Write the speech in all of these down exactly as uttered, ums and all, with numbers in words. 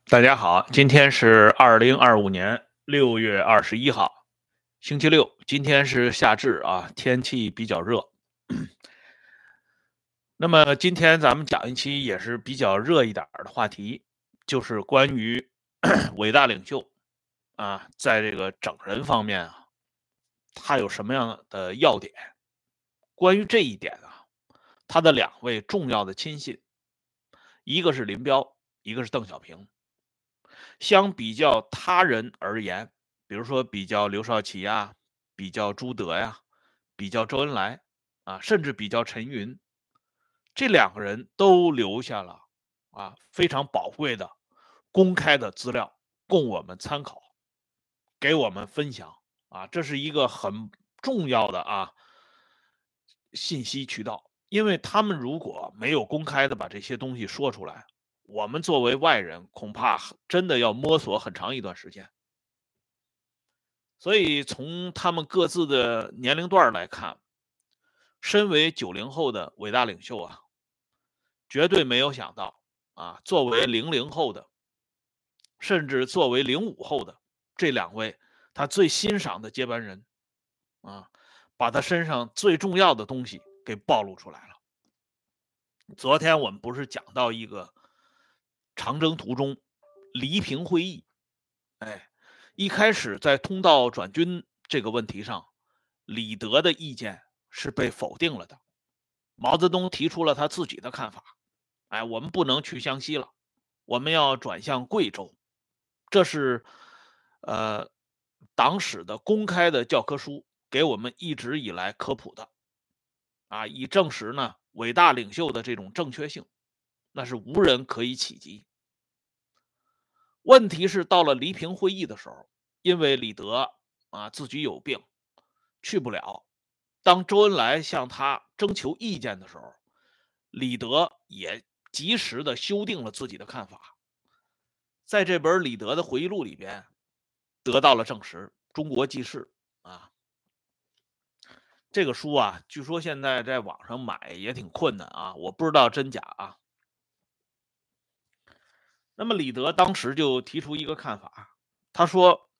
大家好，今天是二零二五年六月二十一号，星期六。今天是夏至啊，天气比较热。那么今天咱们讲一期也是比较热一点儿的话题，就是关于伟大领袖啊，在这个整人方面啊，他有什么样的要点？关于这一点啊，他的两位重要的亲信，一个是林彪，一个是邓小平。相比较他人而言，比如说比较刘少奇呀，比较朱德呀，比较周恩来啊，甚至比较陈云，这两个人都留下了啊非常宝贵的公开的资料供我们参考，给我们分享啊，这是一个很重要的啊信息渠道。因为他们如果没有公开的把这些东西说出来，我们作为外人恐怕真的要摸索很长一段时间。所以从他们各自的年龄段来看，身为九零后的伟大领袖啊，绝对没有想到啊，作为零零后的，甚至作为零五后的这两位他最欣赏的接班人啊，把他身上最重要的东西给暴露出来了。昨天我们不是讲到一个长征途中黎平会议，哎，一开始在通道转军这个问题上，李德的意见是被否定了的。毛泽东提出了他自己的看法，哎，我们不能去湘西了，我们要转向贵州。这是呃党史的公开的教科书给我们一直以来科普的啊，以证实呢伟大领袖的这种正确性，那是无人可以企及。问题是到了黎平会议的时候，因为李德啊自己有病去不了，当周恩来向他征求意见的时候，李德也及时的修订了自己的看法。在这本李德的回忆录里边得到了证实。中国纪事啊，这个书啊，据说现在在网上买也挺困难啊，我不知道真假啊。那么李德当时就提出一个看法，他说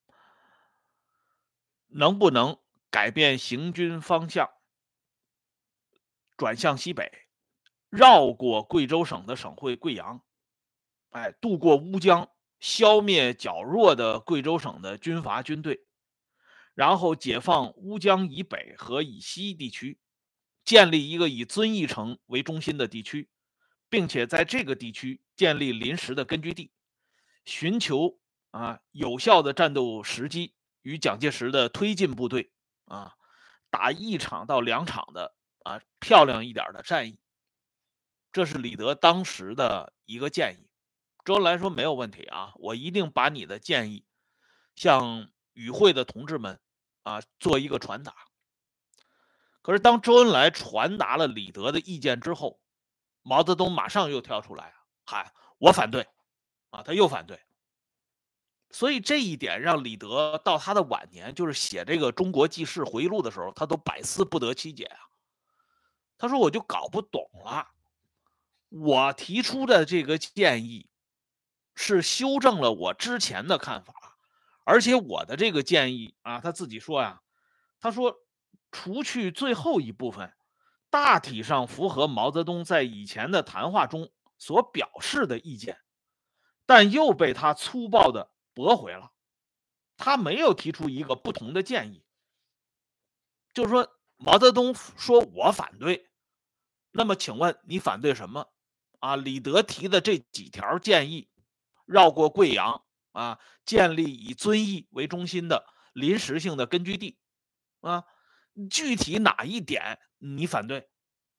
能不能改变行军方向，转向西北，绕过贵州省的省会贵阳，哎，渡过乌江，消灭较弱的贵州省的军阀军队，然后解放乌江以北和以西地区，建立一个以遵义城为中心的地区，并且在这个地区建立临时的根据地，寻求啊有效的战斗时机，与蒋介石的推进部队啊打一场到两场的啊漂亮一点的战役。这是李德当时的一个建议。周恩来说没有问题啊，我一定把你的建议向与会的同志们啊做一个传达。可是当周恩来传达了李德的意见之后，毛泽东马上又跳出来喊我反对啊，他又反对。所以这一点让李德到他的晚年，就是写这个《中国纪事回忆录》的时候，他都百思不得其解啊。他说我就搞不懂了，我提出的这个建议是修正了我之前的看法，而且我的这个建议啊，他自己说呀，他说除去最后一部分，大体上符合毛泽东在以前的谈话中所表示的意见，但又被他粗暴的驳回了。他没有提出一个不同的建议，就是说毛泽东说我反对，那么请问你反对什么啊？李德提的这几条建议，绕过贵阳啊，建立以遵义为中心的临时性的根据地啊，具体哪一点你反对？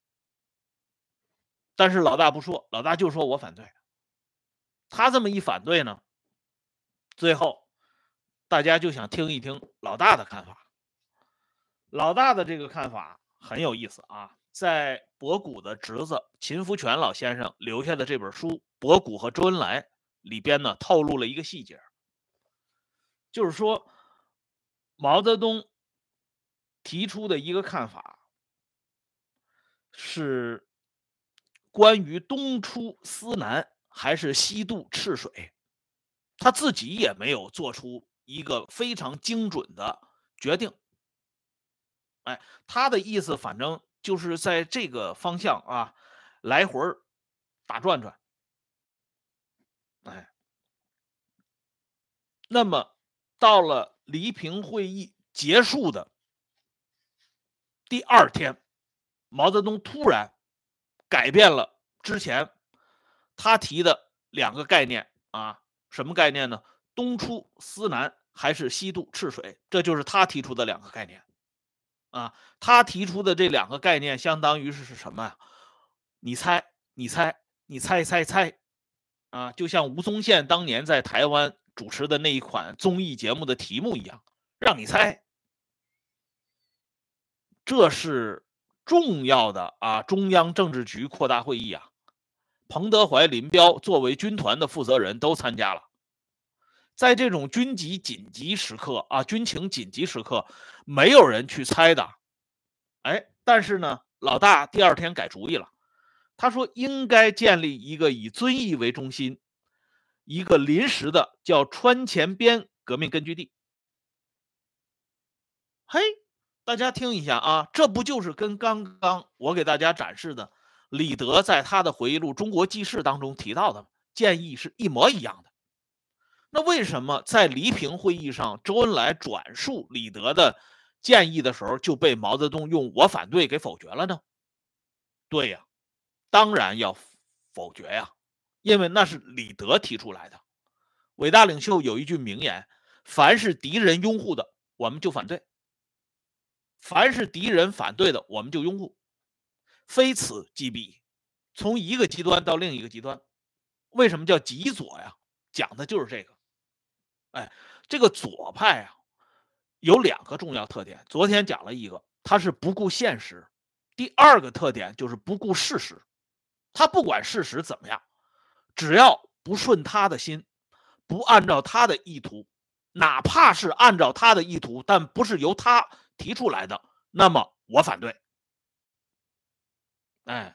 但是老大不说，老大就说我反对。他这么一反对呢，最后大家就想听一听老大的看法。老大的这个看法很有意思啊，在博古的侄子秦福全老先生留下的这本书《博古和周恩来》里边呢，透露了一个细节，就是说毛泽东提出的一个看法是关于东出思南还是西渡赤水。 他自己也没有做出一个非常精准的决定。哎，他的意思反正就是在这个方向啊来回打转转。哎，那么到了黎平会议结束的第二天，毛泽东突然改变了之前他提的两个概念啊，什么概念呢？东出思南还是西渡赤水，这就是他提出的两个概念啊。他提出的这两个概念，相当于是是什么呀？你猜，你猜，你猜猜猜啊，就像吴宗宪当年在台湾主持的那一款综艺节目的题目一样，让你猜。这是重要的啊，中央政治局扩大会议啊。彭德怀、林彪作为军团的负责人都参加了。在这种军级紧急时刻啊，军情紧急时刻，没有人去猜的。哎，但是呢，老大第二天改主意了，他说应该建立一个以遵义为中心、一个临时的叫川前边革命根据地。嘿，大家听一下啊，这不就是跟刚刚我给大家展示的李德在他的回忆录《中国纪事》当中提到的建议是一模一样的？那为什么在黎平会议上，周恩来转述李德的建议的时候，就被毛泽东用我反对给否决了呢？对呀，当然要否决呀，因为那是李德提出来的。伟大领袖有一句名言：凡是敌人拥护的，我们就反对；凡是敌人反对的，我们就拥护。非此即彼，从一个极端到另一个极端。为什么叫极左呀？讲的就是这个。哎，这个左派啊，有两个重要特点。昨天讲了一个，他是不顾现实；第二个特点就是不顾事实。他不管事实怎么样，只要不顺他的心，不按照他的意图，哪怕是按照他的意图，但不是由他提出来的，那么我反对。哎，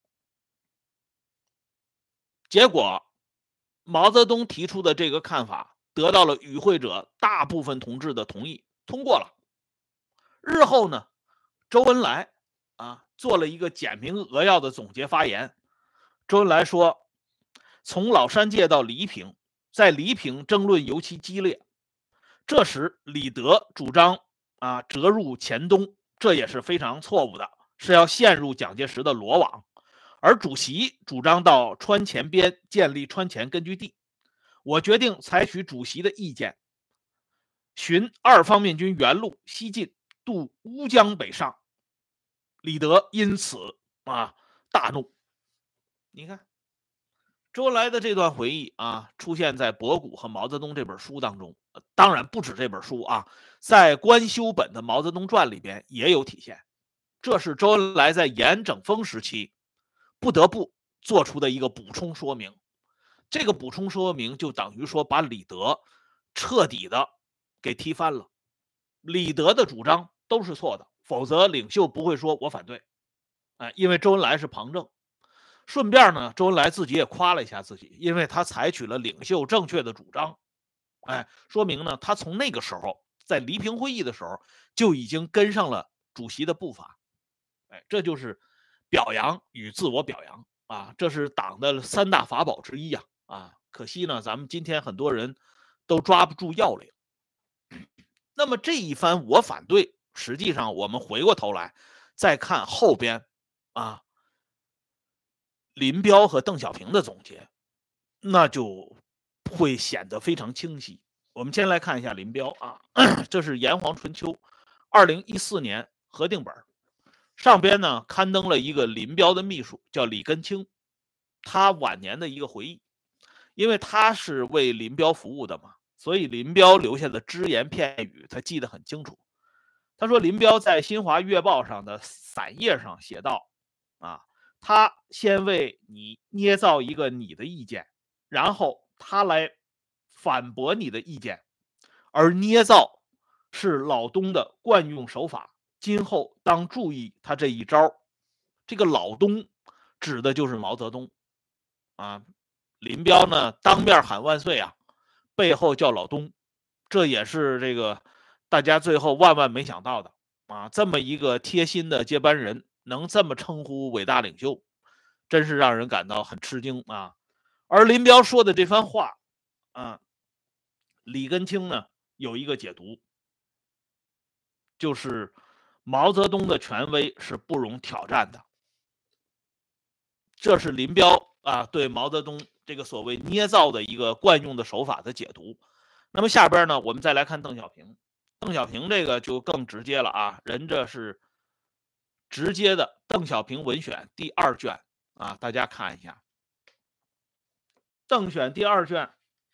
结果毛泽东提出的这个看法得到了与会者大部分同志的同意，通过了。日后呢，周恩来啊做了一个简明扼要的总结发言。周恩来说，从老山界到黎平，在黎平争论尤其激烈。这时李德主张啊折入黔东，这也是非常错误的，是要陷入蒋介石的罗网。而主席主张到川前边建立川前根据地。我决定采取主席的意见，循二方面军原路西进，渡乌江北上。李德因此啊大怒。你看周恩来的这段回忆啊，出现在博古和毛泽东这本书当中，当然不止这本书啊，在官修本的《毛泽东传》里边也有体现。这是周恩来在严整风时期不得不做出的一个补充说明。这个补充说明就等于说把李德彻底的给踢翻了。李德的主张都是错的，否则领袖不会说我反对。哎，因为周恩来是旁证。顺便呢，周恩来自己也夸了一下自己，因为他采取了领袖正确的主张。哎，说明呢，他从那个时候在黎平会议的时候就已经跟上了主席的步伐。哎，这就是表扬与自我表扬啊，这是党的三大法宝之一呀。啊，可惜呢，咱们今天很多人都抓不住要领。那么这一番我反对，实际上我们回过头来再看后边啊，林彪和邓小平的总结，那就会显得非常清晰。我们先来看一下林彪啊，这是《炎黄春秋》二零一四年核定本，上边呢刊登了一个林彪的秘书叫李根清，他晚年的一个回忆。因为他是为林彪服务的嘛，所以林彪留下的只言片语他记得很清楚。他说林彪在新华月报上的散页上写道啊，他先为你捏造一个你的意见，然后他来反驳你的意见，而捏造是老东的惯用手法，今后当注意他这一招。这个老东指的就是毛泽东啊。林彪呢当面喊万岁啊， 背后叫老东，这也是这个大家最后万万没想到的啊！这么一个贴心的接班人，能这么称呼伟大领袖，真是让人感到很吃惊啊！而林彪说的这番话啊，李根清呢有一个解读，就是毛泽东的权威是不容挑战的。这是林彪啊对毛泽东这个所谓捏造的一个惯用的手法的解读。那么下边呢，我们再来看邓小平。邓小平这个就更直接了啊，人这是直接的《邓小平文选》第二卷啊，大家看一下，邓选第二卷，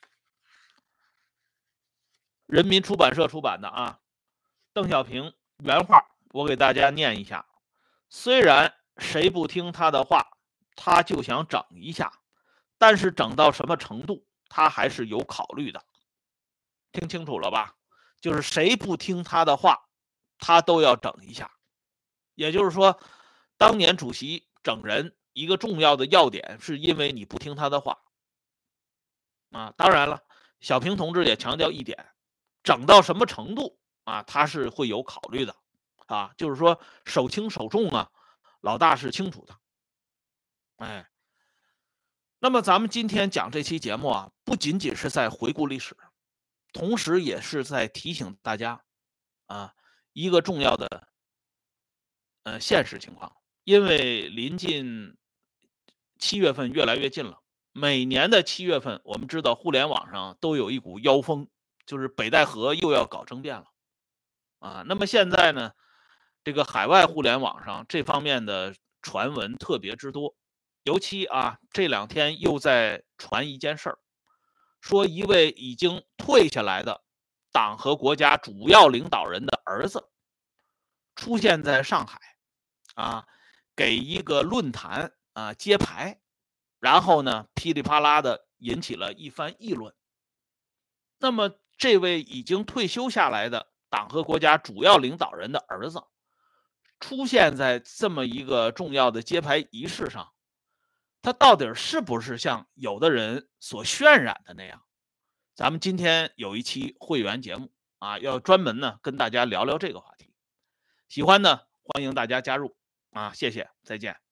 人民出版社出版的啊。邓小平原话，我给大家念一下：虽然谁不听他的话，他就想整一下，但是整到什么程度，他还是有考虑的。听清楚了吧？就是谁不听他的话，他都要整一下。也就是说，当年主席整人一个重要的要点，是因为你不听他的话啊。当然了，小平同志也强调一点，整到什么程度啊，他是会有考虑的啊。就是说，手轻手重啊，老大是清楚的。哎，那么咱们今天讲这期节目啊，不仅仅是在回顾历史，同时也是在提醒大家啊一个重要的呃现实情况。因为临近七月份越来越近了，每年的七月份，我们知道互联网上都有一股妖风，就是北戴河又要搞政变了啊。那么现在呢，这个海外互联网上这方面的传闻特别之多，尤其啊这两天又在传一件事儿，说一位已经退下来的党和国家主要领导人的儿子出现在上海啊，给一个论坛啊揭牌，然后呢噼里啪啦的引起了一番议论。那么这位已经退休下来的党和国家主要领导人的儿子出现在这么一个重要的揭牌仪式上，他到底是不是像有的人所渲染的那样？咱们今天有一期会员节目啊，要专门呢跟大家聊聊这个话题。喜欢呢，欢迎大家加入啊，谢谢，再见。